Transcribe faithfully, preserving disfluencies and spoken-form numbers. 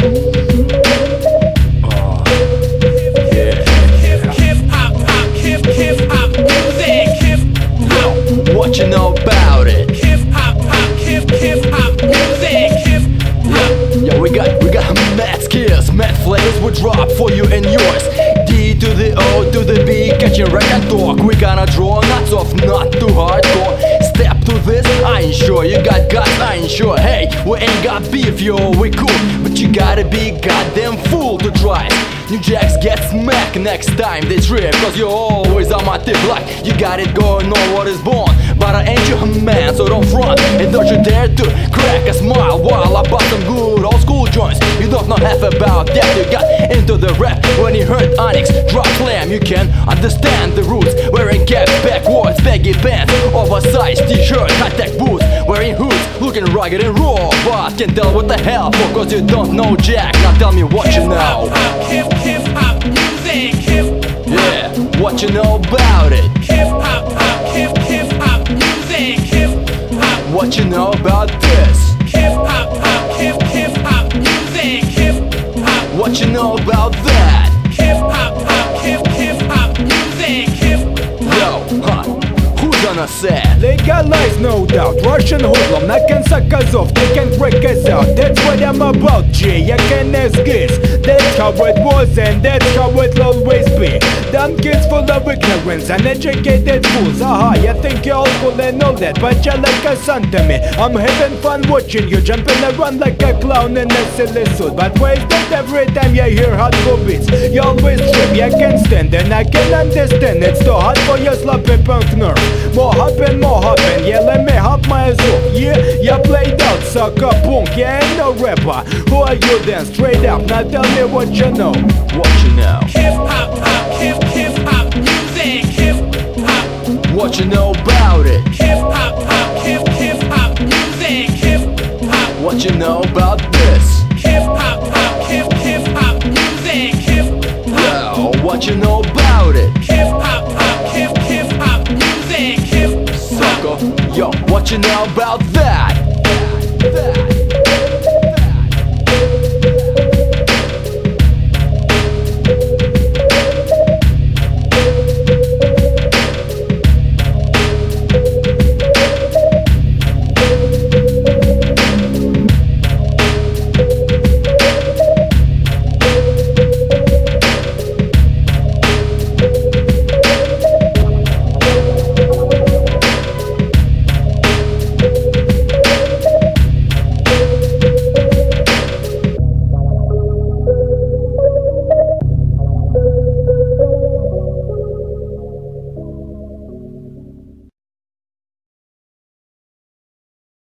What you know about it? Hip hop, hop, hip hip hop music. Hip hop. Yeah, we got we got mad skills, mad flavors we drop for you and yours. D to the O to the B, catching rap and talk. We gonna draw nuts off, not too hardcore. Step to this, I ain't sure you got guts, I ain't sure. Hey, we ain't got beef, yo, we cool, but you gotta be goddamn fool to try. New jacks get smacked next time they trip, cause you're always on my tip like you got it going on what is born. But I ain't your man, so don't front, and don't you dare to crack a smile while I bust some good old school joints. You don't know half about that, you got into the rap when you heard Onyx drop slam. You can understand the roots, wearing caps backwards, baggy pants, oversized t-shirt, high-tech boots, wearing hoods, looking rugged and raw, but can't tell what the hell for, cause you don't know jack. Now tell me what you know. Hip hip hop music. Hip Yeah, what you know about it? hip hop, hop, hip hip hop music. Hip hop. What you know about this? Hip hop, hop, hip hip hop music. Hip hop. What you know about that? Hip hop, hop, hip hip hop music. Hip Yo, huh, who's gonna say? Legalize, no doubt. Russian hoodlum, knocking suckers off, they can break us out. That's what I'm about, G. I can ask this. That's how it was and that's how it'll always be. Dumb kids full of ignorance, uneducated fools. Aha, you think you're all cool and all that, but you're like a son to me. I'm having fun watching you jumping around like a clown in a silly suit. But why is that every time you hear hardcore beats? You always trip, you can stand and I can understand. It's too hard for your sloppy punk nerve. More hopping, more hopping, yeah, let me hop my ass off. Yeah, you played out, sucker punk, yeah, ain't no rapper. Who are you then? Straight up, now tell me what you know. What you know? hip hop, hop, hip hip hop music. Hip hop. What you know about it? Hip hop, hop, hip hip hop music. Hip hop. What you know about this? Hip hop, hop, hip hip hop music. Hip hop. Yo, what you know about it? Hip hop, hop, hip hip hop music. Hip Sucker, yo, what you know about that? That.